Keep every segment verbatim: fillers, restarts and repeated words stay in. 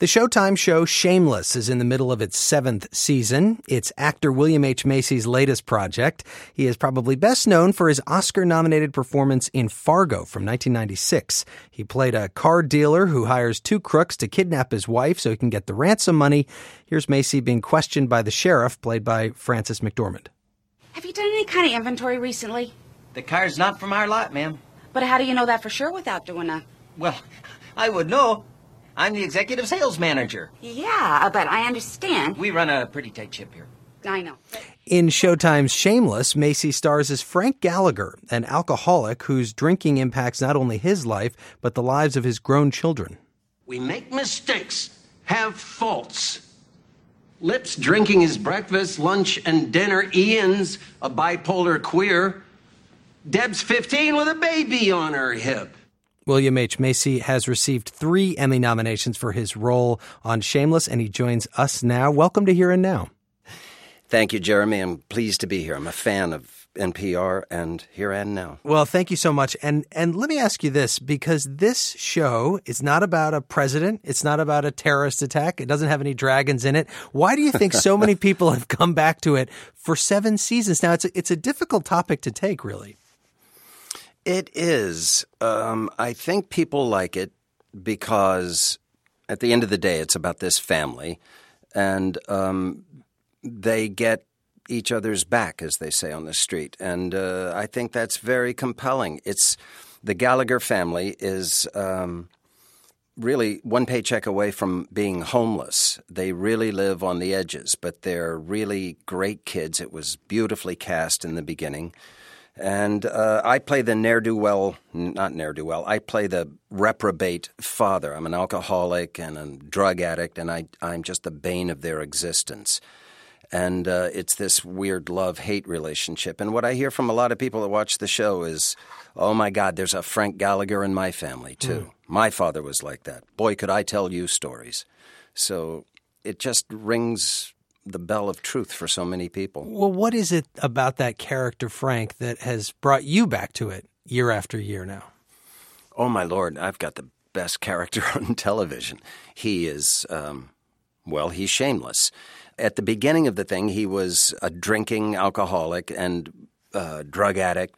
The Showtime show Shameless is in the middle of its seventh season. It's actor William H. Macy's latest project. He is probably best known for his Oscar-nominated performance in Fargo from nineteen ninety-six. He played a car dealer who hires two crooks to kidnap his wife so he can get the ransom money. Here's Macy being questioned by the sheriff, played by Frances McDormand. Have you done any kind of inventory recently? The car's not from our lot, ma'am. But how do you know that for sure without doing a... Well, I would know. I'm the executive sales manager. Yeah, but I understand. We run a pretty tight ship here. I know. In Showtime's Shameless, Macy stars as Frank Gallagher, an alcoholic whose drinking impacts not only his life, but the lives of his grown children. We make mistakes, have faults. Lip's drinking his breakfast, lunch, and dinner. Ian's a bipolar queer. Deb's fifteen with a baby on her hip. William H. Macy has received three Emmy nominations for his role on Shameless, and he joins us now. Welcome to Here and Now. Thank you, Jeremy. I'm pleased to be here. I'm a fan of N P R and Here and Now. Well, thank you so much. And and let me ask you this, because this show is not about a president. It's not about a terrorist attack. It doesn't have any dragons in it. Why do you think so many people have come back to it for seven seasons? Now, it's a, it's a difficult topic to take, really. It is. Um, I think people like it because at the end of the day, it's about this family, and um, they get each other's back, as they say on the street. And uh, I think that's very compelling. It's the Gallagher family is um, really one paycheck away from being homeless. They really live on the edges, but they're really great kids. It was beautifully cast in the beginning. And uh, I play the ne'er-do-well, not ne'er-do-well, I play the reprobate father. I'm an alcoholic and a drug addict, and I, I'm just the bane of their existence. And uh, it's this weird love-hate relationship. And what I hear from a lot of people that watch the show is, oh, my God, there's a Frank Gallagher in my family, too. Mm. My father was like that. Boy, could I tell you stories. So it just rings the bell of truth for so many people. Well, what is it about that character, Frank, that has brought you back to it year after year now? Oh, my Lord, I've got the best character on television. He is, um, well, he's shameless. At the beginning of the thing, he was a drinking alcoholic and uh, drug addict,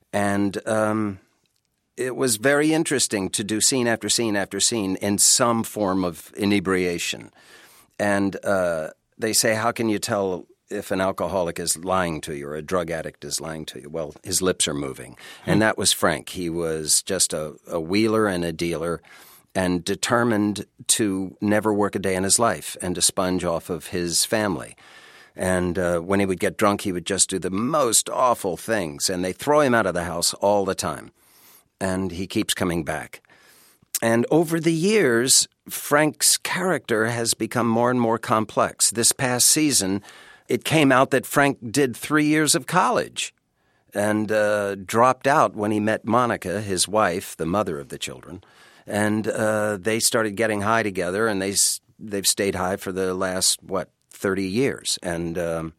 and um, it was very interesting to do scene after scene after scene in some form of inebriation. And uh they say, how can you tell if an alcoholic is lying to you or a drug addict is lying to you? Well, his lips are moving. Hmm. And that was Frank. He was just a, a wheeler and a dealer and determined to never work a day in his life and to sponge off of his family. And uh, when he would get drunk, he would just do the most awful things. And they throw him out of the house all the time. And he keeps coming back. And over the years, Frank's character has become more and more complex. This past season, it came out that Frank did three years of college and uh, dropped out when he met Monica, his wife, the mother of the children. And uh, they started getting high together, and they, they've stayed high for the last, what, thirty years. And um,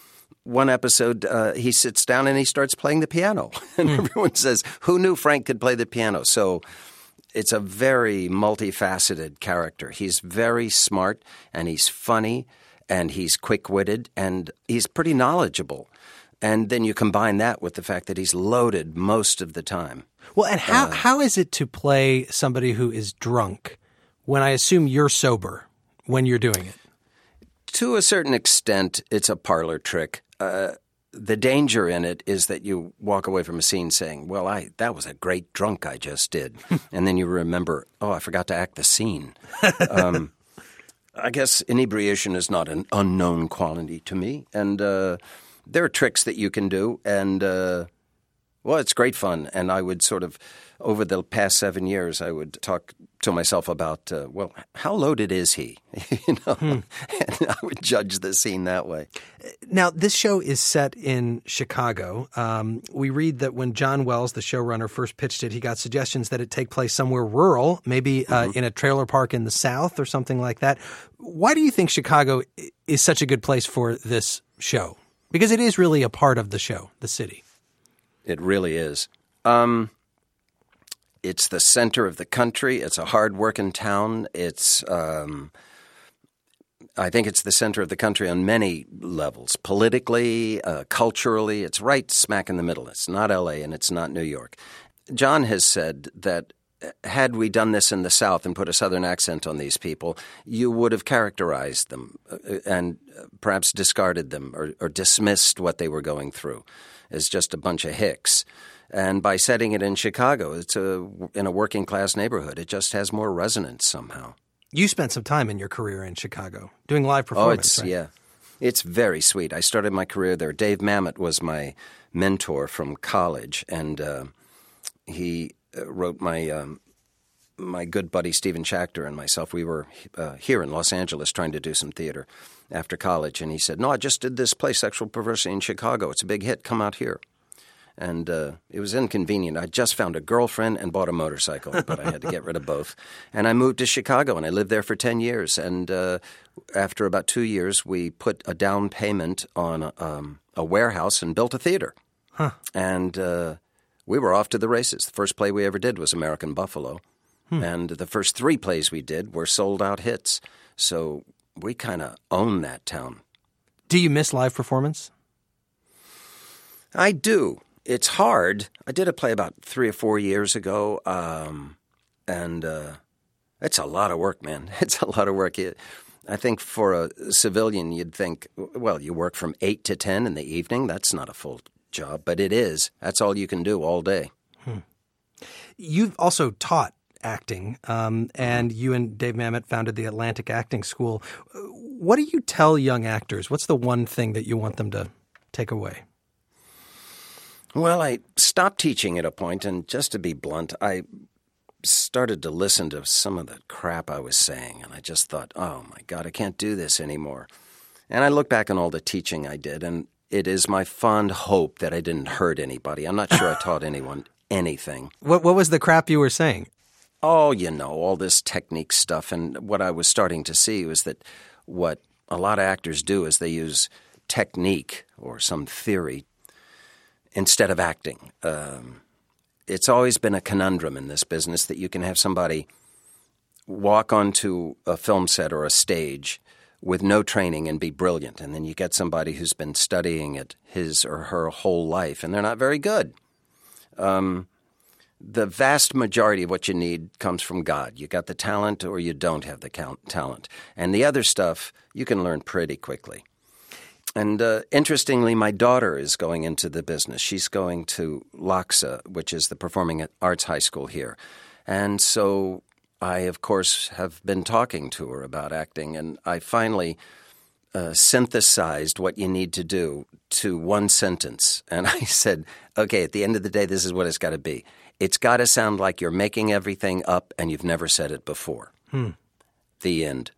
one episode, uh, he sits down and he starts playing the piano. And mm. everyone says, who knew Frank could play the piano? So it's a very multifaceted character. He's very smart, and he's funny, and he's quick-witted, and he's pretty knowledgeable. And then you combine that with the fact that he's loaded most of the time. Well, and how uh, how is it to play somebody who is drunk when I assume you're sober when you're doing it? To a certain extent, it's a parlor trick. Uh The danger in it is that you walk away from a scene saying, well, I that was a great drunk I just did. And then you remember, oh, I forgot to act the scene. um, I guess inebriation is not an unknown quantity to me. And uh, there are tricks that you can do. And, uh, well, it's great fun. And I would sort of, over the past seven years, I would talk to myself about, uh, well, how loaded is he? you know, hmm. And I would judge the scene that way. Now, this show is set in Chicago. Um, we read that when John Wells, the showrunner, first pitched it, he got suggestions that it take place somewhere rural, maybe uh, mm-hmm. in a trailer park in the South or something like that. Why do you think Chicago is such a good place for this show? Because it is really a part of the show, the city. It really is. Um it's the center of the country. It's a hard-working town. It's, um, I think it's the center of the country on many levels. Politically, uh, culturally, it's right smack in the middle. It's not L A and it's not New York. John has said that had we done this in the South and put a Southern accent on these people, you would have characterized them and perhaps discarded them or, or dismissed what they were going through as just a bunch of hicks. And by setting it in Chicago, it's a, in a working-class neighborhood. It just has more resonance somehow. You spent some time in your career in Chicago doing live performance, oh, it's, right? Yeah. It's very sweet. I started my career there. Dave Mamet was my mentor from college, and uh, he wrote my um, my good buddy Stephen Schachter and myself. We were uh, here in Los Angeles trying to do some theater after college, and he said, no, I just did this play, Sexual Perversity in Chicago. It's a big hit. Come out here. And uh, it was inconvenient. I just found a girlfriend and bought a motorcycle, but I had to get rid of both. And I moved to Chicago, and I lived there for ten years. And uh, after about two years, we put a down payment on um, a warehouse and built a theater. Huh. And uh, we were off to the races. The first play we ever did was American Buffalo. Hmm. And the first three plays we did were sold-out hits. So we kind of own that town. Do you miss live performance? I do. It's hard. I did a play about three or four years ago, um, and uh, it's a lot of work, man. It's a lot of work. It, I think for a civilian, you'd think, well, you work from eight to ten in the evening. That's not a full job, but it is. That's all you can do all day. Hmm. You've also taught acting, um, and you and Dave Mamet founded the Atlantic Acting School. What do you tell young actors? What's the one thing that you want them to take away? Well, I stopped teaching at a point, and just to be blunt, I started to listen to some of the crap I was saying, and I just thought, oh, my God, I can't do this anymore. And I look back on all the teaching I did, and it is my fond hope that I didn't hurt anybody. I'm not sure I taught anyone anything. What, what was the crap you were saying? Oh, you know, all this technique stuff, and what I was starting to see was that what a lot of actors do is they use technique or some theory instead of acting. Um, it's always been a conundrum in this business that you can have somebody walk onto a film set or a stage with no training and be brilliant, and then you get somebody who's been studying it his or her whole life, and they're not very good. Um, the vast majority of what you need comes from God. You got the talent or you don't have the count- talent. And the other stuff you can learn pretty quickly. And uh, interestingly, my daughter is going into the business. She's going to LACHSA, which is the Performing Arts High School here. And so I, of course, have been talking to her about acting, and I finally uh, synthesized what you need to do to one sentence. And I said, okay, at the end of the day, this is what it's got to be. It's got to sound like you're making everything up and you've never said it before. Hmm. The end.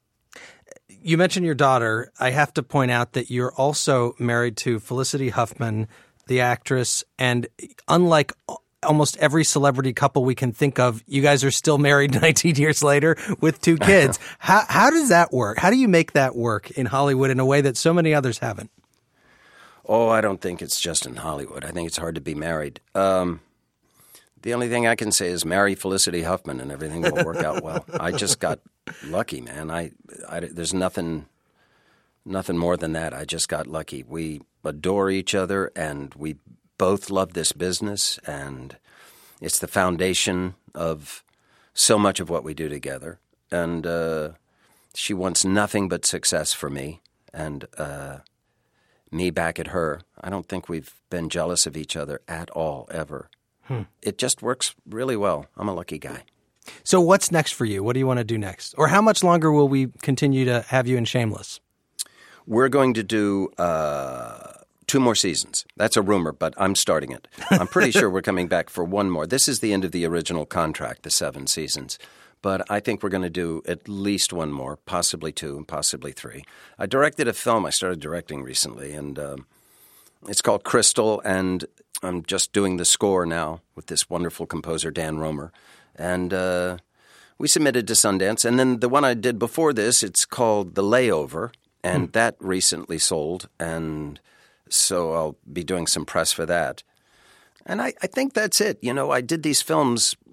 You mentioned your daughter. I have to point out that you're also married to Felicity Huffman, the actress, and unlike almost every celebrity couple we can think of, you guys are still married nineteen years later with two kids. How, how does that work? How do you make that work in Hollywood in a way that so many others haven't? Oh, I don't think it's just in Hollywood. I think it's hard to be married. Um, the only thing I can say is marry Felicity Huffman and everything will work out well. I just got lucky, man. I, I, there's nothing, nothing more than that. I just got lucky. We adore each other, and we both love this business, and it's the foundation of so much of what we do together. And uh, she wants nothing but success for me, and uh, me back at her. I don't think we've been jealous of each other at all, ever. Hmm. It just works really well. I'm a lucky guy. So what's next for you? What do you want to do next? Or how much longer will we continue to have you in Shameless? We're going to do uh, two more seasons. That's a rumor, but I'm starting it. I'm pretty sure we're coming back for one more. This is the end of the original contract, the seven seasons. But I think we're going to do at least one more, possibly two, and possibly three. I directed a film I started directing recently, and um, it's called Crystal, and I'm just doing the score now with this wonderful composer, Dan Romer. And uh, we submitted to Sundance. And then the one I did before this, it's called The Layover, and hmm. that recently sold. And so I'll be doing some press for that. And I, I think that's it. You know, I did these films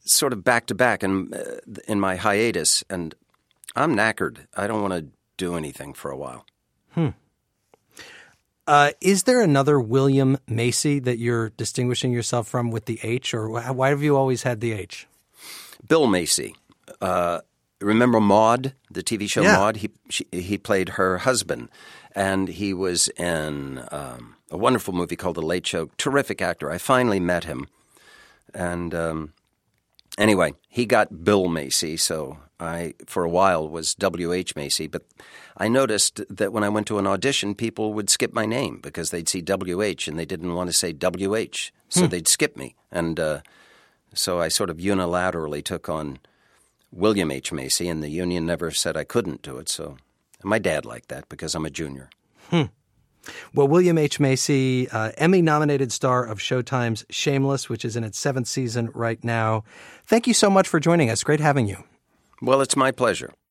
sort of back to back in, uh, in my hiatus, and I'm knackered. I don't want to do anything for a while. Hmm. Uh, is there another William Macy that you're distinguishing yourself from with the H, or why have you always had the H? Bill Macy. Uh, remember Maude, the T V show yeah. Maude? He she, he played her husband, and he was in um, a wonderful movie called The Late Show. Terrific actor. I finally met him, and um, anyway, he got Bill Macy, so I, for a while, was W H Macy, but I noticed that when I went to an audition, people would skip my name because they'd see W H and they didn't want to say W H, so hmm. they'd skip me. And uh, so I sort of unilaterally took on William H. Macy, and the union never said I couldn't do it. So my dad liked that because I'm a junior. Hmm. Well, William H. Macy, uh, Emmy-nominated star of Showtime's Shameless, which is in its seventh season right now. Thank you so much for joining us. Great having you. Well, it's my pleasure.